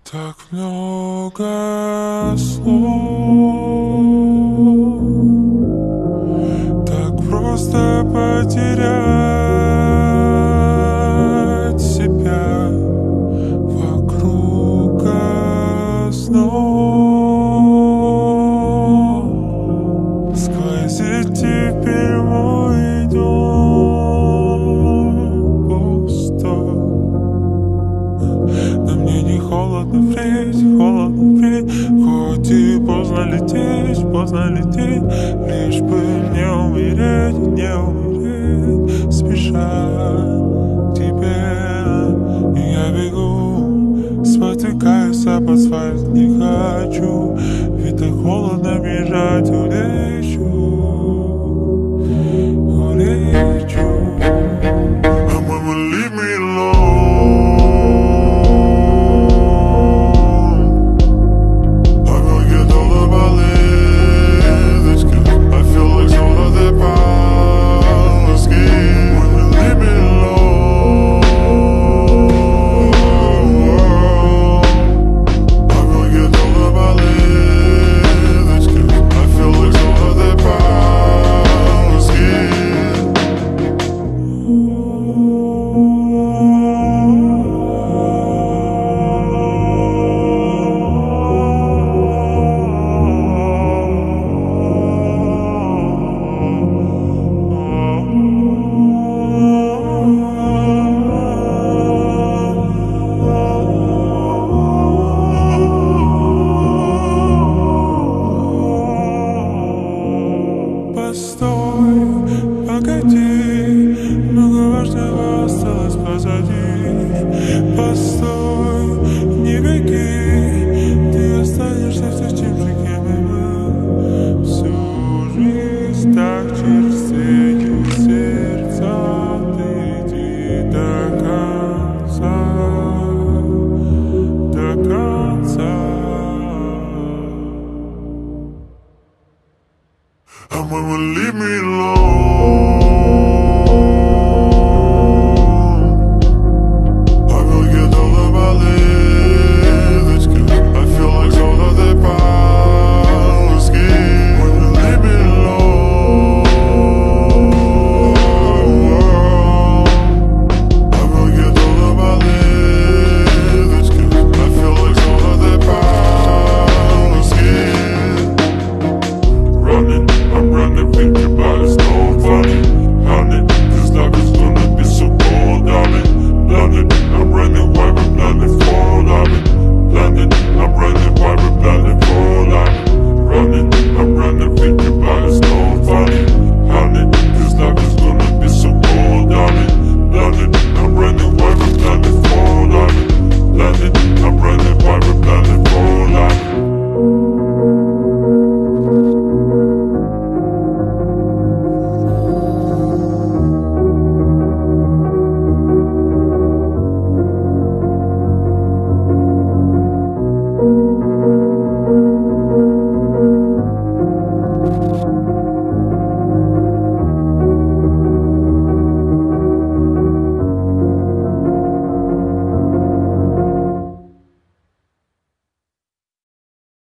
Так много слов, так просто потерять себя вокруг основ. Сквозит теперь мой дом пустой. Но мне не холодно впредь, хоть и поздно лететь, лишь бы не умереть, спеша к тебе. И я бегу, спотыкаюсь об асфальт, не хочу, ведь так холодно бежать, улечу.